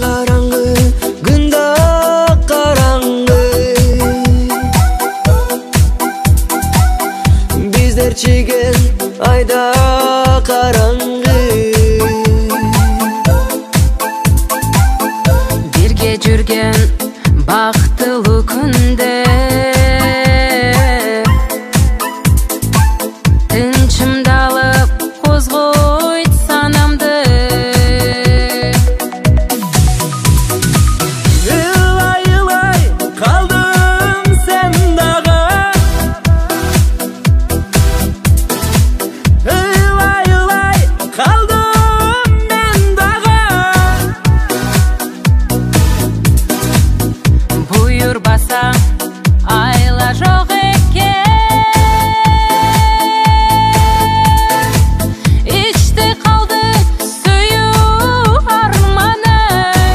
караңгы, күндө караңгы. Биздер чиген айда караңгы. Бирге жүрген бактылуу күндө тынчымдалып козгойт санамды. Ылай калдым сен дагы. Ылай калдым мен дагы. Буйрбасаң айла жок экен. Ичте калды сүйүү арманым.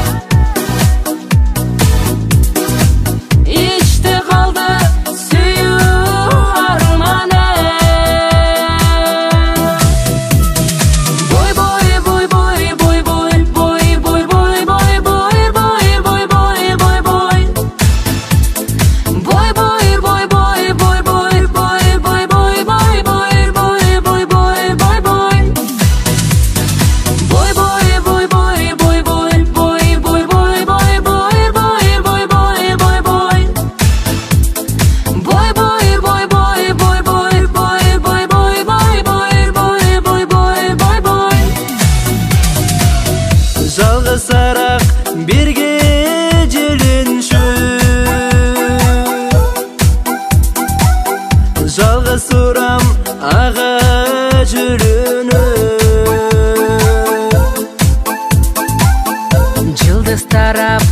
Ичте калды сүйүү арманым. Бой бой бой бой бой бой бой бой бой бой бой бой бой бой бой бой. Бой бой бой бой бой бой бой бой бой бой бой бой бой бой бой бой. Бой бой бой бой бой бой бой бой бой бой бой бой бой бой бой бой. Бой бой бой бой бой бой бой бой бой бой бой бой бой бой бой. Жалгызсараак бирге жүрүнчү. Жалгыз турам ага жүрүнүп. Жылдыз тарап